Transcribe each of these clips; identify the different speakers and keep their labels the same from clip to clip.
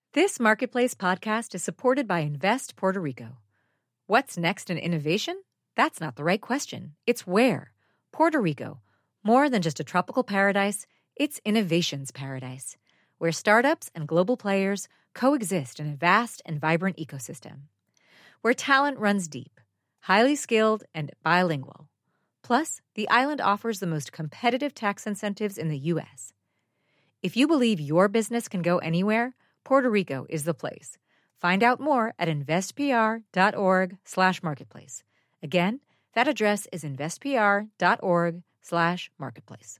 Speaker 1: This Marketplace podcast is supported by Invest Puerto Rico. What's next in innovation? That's not the right question. It's where. Puerto Rico. More than just a tropical paradise, it's innovation's paradise, where startups and global players coexist in a vast and vibrant ecosystem. Where talent runs deep, highly skilled, and bilingual. Plus, the island offers the most competitive tax incentives in the U.S. If you believe your business can go anywhere, Puerto Rico is the place. Find out more at investpr.org/marketplace. Again, that address is investpr.org/marketplace.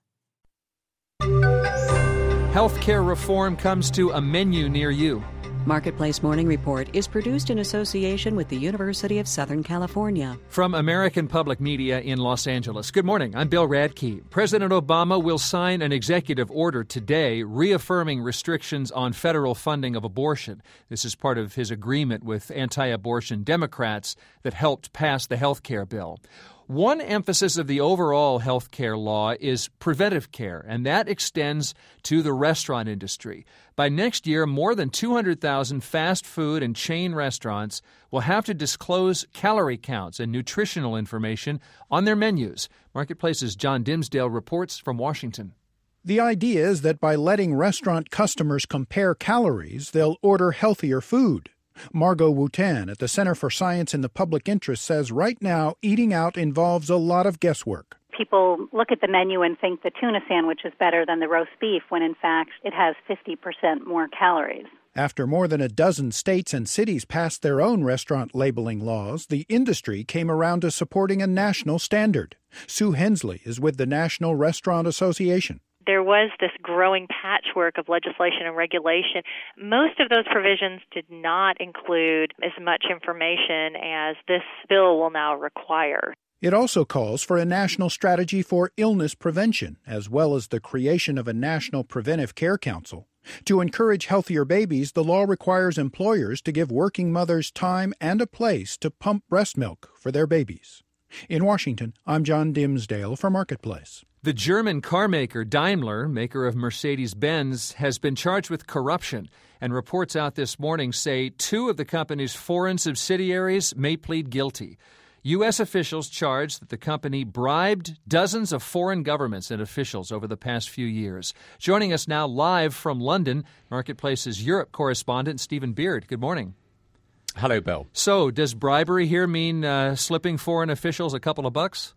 Speaker 2: Healthcare reform comes to a menu near you.
Speaker 3: Marketplace Morning Report is produced in association with the University of Southern California.
Speaker 2: From American Public Media in Los Angeles. Good morning. I'm Bill Radke. President Obama will sign an executive order today reaffirming restrictions on federal funding of abortion. This is part of his agreement with anti-abortion Democrats that helped pass the health care bill. One emphasis of the overall health care law is preventive care, and that extends to the restaurant industry. By next year, more than 200,000 fast food and chain restaurants will have to disclose calorie counts and nutritional information on their menus. Marketplace's John Dimsdale reports from Washington.
Speaker 4: The idea is that by letting restaurant customers compare calories, they'll order healthier food. Margot Wu-Tan at the Center for Science in the Public Interest says right now eating out involves a lot of guesswork.
Speaker 5: People look at the menu and think the tuna sandwich is better than the roast beef when in fact it has 50% more calories.
Speaker 4: After more than a dozen states and cities passed their own restaurant labeling laws, the industry came around to supporting a national standard. Sue Hensley is with the National Restaurant Association.
Speaker 6: There was this growing patchwork of legislation and regulation. Most of those provisions did not include as much information as this bill will now require.
Speaker 4: It also calls for a national strategy for illness prevention, as well as the creation of a National Preventive Care Council. To encourage healthier babies, the law requires employers to give working mothers time and a place to pump breast milk for their babies. In Washington, I'm John Dimsdale for Marketplace.
Speaker 2: The German car maker Daimler, maker of Mercedes-Benz, has been charged with corruption, and reports out this morning say two of the company's foreign subsidiaries may plead guilty. U.S. officials charge that the company bribed dozens of foreign governments and officials over the past few years. Joining us now live from London, Marketplace's Europe correspondent Stephen Beard. Good morning.
Speaker 7: Hello, Bill.
Speaker 2: So, does bribery here mean slipping foreign officials a couple of bucks?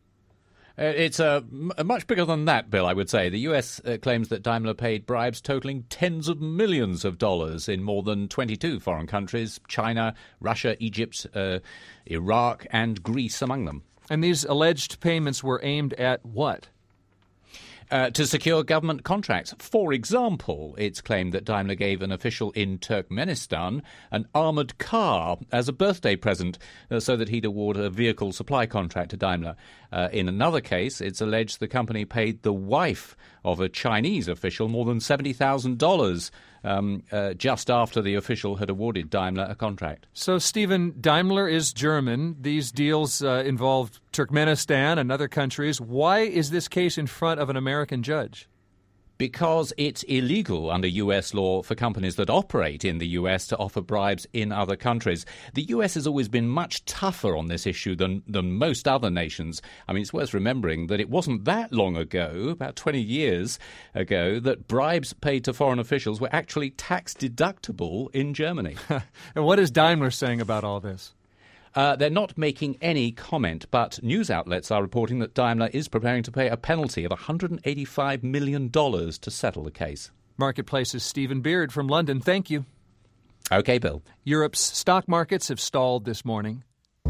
Speaker 7: It's much bigger than that, Bill, I would say. The U.S. claims that Daimler paid bribes totaling tens of millions of dollars in more than 22 foreign countries, China, Russia, Egypt, Iraq, and Greece among them.
Speaker 2: And these alleged payments were aimed at what?
Speaker 7: To secure government contracts. For example, it's claimed that Daimler gave an official in Turkmenistan an armoured car as a birthday present so that he'd award a vehicle supply contract to Daimler. In another case, it's alleged the company paid the wife of a Chinese official more than $70,000 just after the official had awarded Daimler a contract.
Speaker 2: So, Stephen, Daimler is German. These deals involve Turkmenistan and other countries. Why is this case in front of an American judge?
Speaker 7: Because it's illegal under U.S. law for companies that operate in the U.S. to offer bribes in other countries. The U.S. has always been much tougher on this issue than most other nations. I mean, it's worth remembering that it wasn't that long ago, about 20 years ago, that bribes paid to foreign officials were actually tax deductible in Germany.
Speaker 2: And what is Daimler saying about all this?
Speaker 7: They're not making any comment, but news outlets are reporting that Daimler is preparing to pay a penalty of $185 million to settle the case.
Speaker 2: Marketplace's Stephen Beard from London. Thank you.
Speaker 7: Okay, Bill.
Speaker 2: Europe's stock markets have stalled this morning.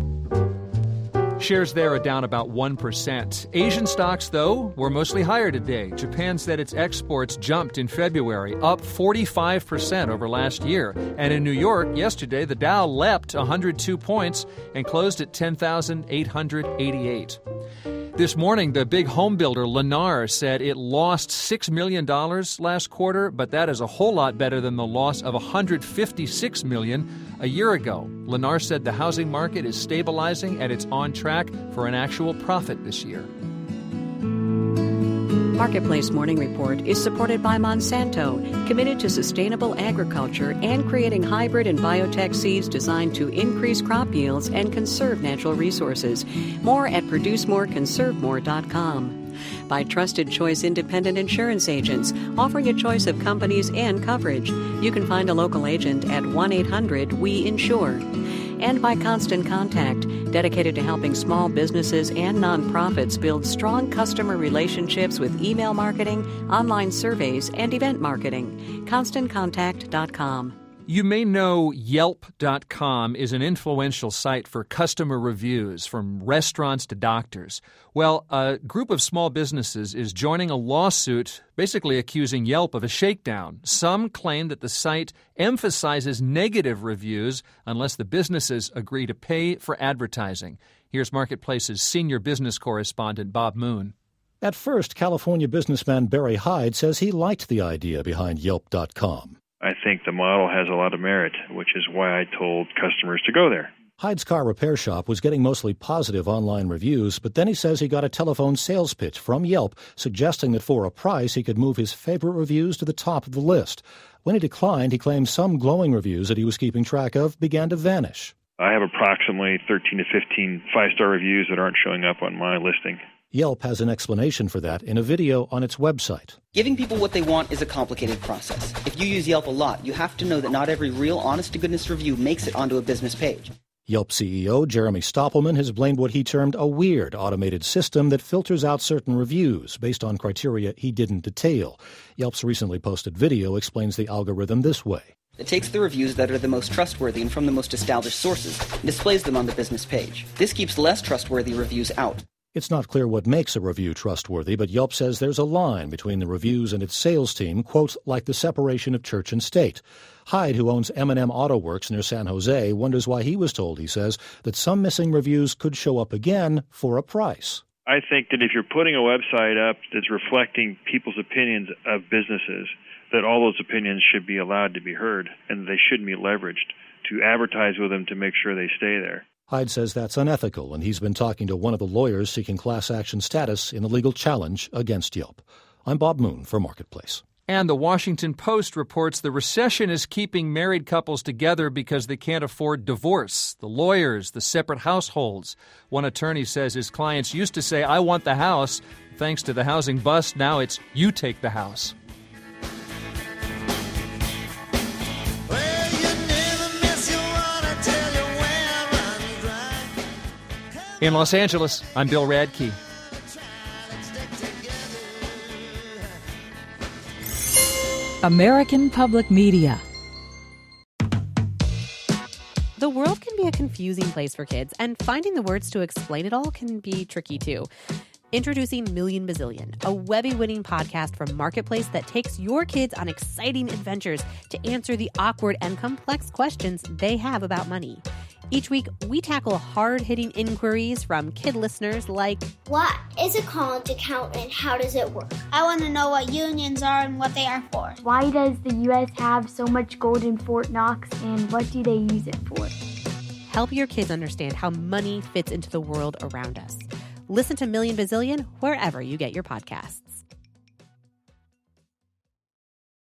Speaker 2: Shares there are down about 1%. Asian stocks, though, were mostly higher today. Japan said its exports jumped in February, up 45% over last year. And in New York, yesterday, the Dow leapt 102 points and closed at 10,888. This morning, the big home builder Lennar said it lost $6 million last quarter, but that is a whole lot better than the loss of $156 million a year ago. Lennar said the housing market is stabilizing and it's on track for an actual profit this year.
Speaker 3: Marketplace Morning Report is supported by Monsanto, committed to sustainable agriculture and creating hybrid and biotech seeds designed to increase crop yields and conserve natural resources. More at ProduceMoreConserveMore.com. By Trusted Choice Independent Insurance Agents, offering a choice of companies and coverage. You can find a local agent at 1-800-WE-INSURE. And by Constant Contact, dedicated to helping small businesses and nonprofits build strong customer relationships with email marketing, online surveys, and event marketing. ConstantContact.com.
Speaker 2: You may know Yelp.com is an influential site for customer reviews from restaurants to doctors. Well, a group of small businesses is joining a lawsuit basically accusing Yelp of a shakedown. Some claim that the site emphasizes negative reviews unless the businesses agree to pay for advertising. Here's Marketplace's senior business correspondent, Bob Moon.
Speaker 8: At first, California businessman Barry Hyde says he liked the idea behind Yelp.com.
Speaker 9: I think the model has a lot of merit, which is why I told customers to go there.
Speaker 8: Hyde's car repair shop was getting mostly positive online reviews, but then he says he got a telephone sales pitch from Yelp suggesting that for a price he could move his favorite reviews to the top of the list. When he declined, he claimed some glowing reviews that he was keeping track of began to vanish.
Speaker 9: I have approximately 13 to 15 five-star reviews that aren't showing up on my listing.
Speaker 8: Yelp has an explanation for that in a video on its website.
Speaker 10: Giving people what they want is a complicated process. If you use Yelp a lot, you have to know that not every real, honest-to-goodness review makes it onto a business page.
Speaker 8: Yelp CEO Jeremy Stoppelman has blamed what he termed a weird automated system that filters out certain reviews based on criteria he didn't detail. Yelp's recently posted video explains the algorithm this way.
Speaker 10: It takes the reviews that are the most trustworthy and from the most established sources and displays them on the business page. This keeps less trustworthy reviews out.
Speaker 8: It's not clear what makes a review trustworthy, but Yelp says there's a line between the reviews and its sales team, quote, like the separation of church and state. Hyde, who owns M&M Auto Works near San Jose, wonders why he was told, he says, that some missing reviews could show up again for a price.
Speaker 9: I think that if you're putting a website up that's reflecting people's opinions of businesses, that all those opinions should be allowed to be heard, and they shouldn't be leveraged to advertise with them to make sure they stay there.
Speaker 8: Hyde says that's unethical, and he's been talking to one of the lawyers seeking class action status in a legal challenge against Yelp. I'm Bob Moon for Marketplace.
Speaker 2: And the Washington Post reports the recession is keeping married couples together because they can't afford divorce. The lawyers, the separate households. One attorney says his clients used to say, I want the house. Thanks to the housing bust, now it's you take the house. In Los Angeles, I'm Bill Radke.
Speaker 11: American Public Media.
Speaker 12: The world can be a confusing place for kids, and finding the words to explain it all can be tricky too. Introducing Million Bazillion, a Webby-winning podcast from Marketplace that takes your kids on exciting adventures to answer the awkward and complex questions they have about money. Each week, we tackle hard-hitting inquiries from kid listeners like,
Speaker 13: what is a college account and how does it work? I want to know what unions are and what they are for.
Speaker 14: Why does the U.S. have so much gold in Fort Knox and what do they use it for?
Speaker 12: Help your kids understand how money fits into the world around us. Listen to Million Bazillion wherever you get your podcasts.